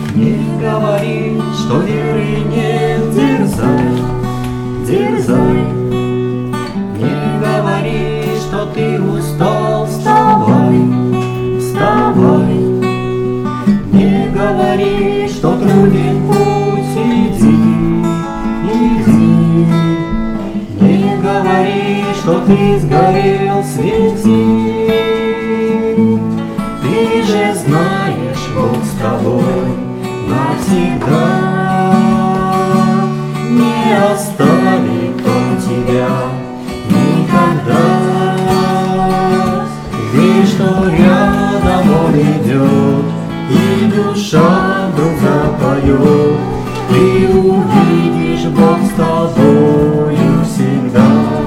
Не говори, что веры нет, дерзай, дерзай. Не говори, что ты устал, вставай, вставай. Не говори, что труден путь, иди, иди. Не говори, что ты сгорел, свети. Ты же знаешь, Бог с тобой навсегда. Не оставит Он тебя никогда. Верь, что рядом Он идет, и душа вдруг запоет. Ты увидишь, Бог с тобою всегда.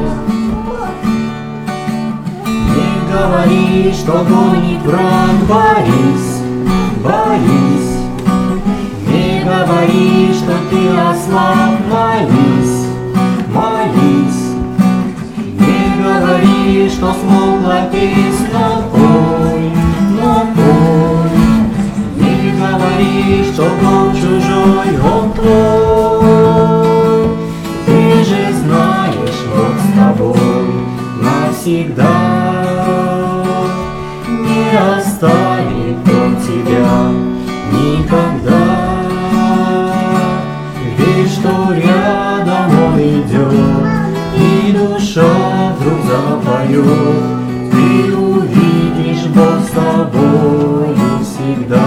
Не говори, что гонит враг, борись, борись. Не говори, что ты ослаб, молись, молись. Не говори, что смолкла песнь, но пой, но пой. Не говори, что Бог чужой, Он твой. Ты же знаешь, Бог с тобой навсегда. Не оставит Он тебя никогда. Верь, что рядом Он идет, и душа вдруг запоет. Ты увидишь, Бог с тобою всегда.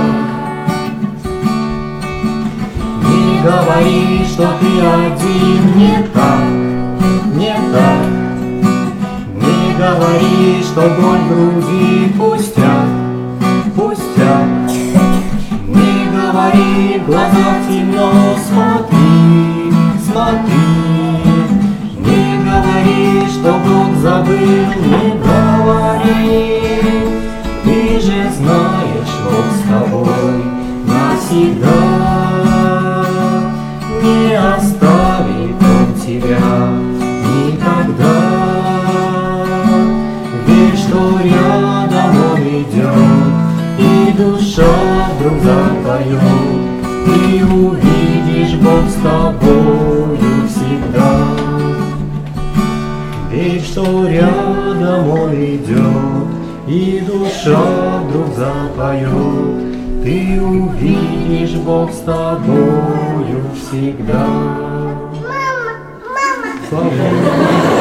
Не говори, что ты один, не так, не так. Не говори, что боль в груди пустяк, пустяк. Не говори, в глазах темно, смотри, смотри. Не говори, что Бог забыл, не говори. Ты же знаешь, Бог с тобой навсегда. Не оставит Он тебя никогда. Верь, что рядом Он идет, и душа вдруг запоет. Ты увидишь, Бог с тобою всегда. Верь, что рядом Он идет, и душа вдруг запоет. Ты увидишь, Бог с тобою всегда. Мама, мама. Слава Богу.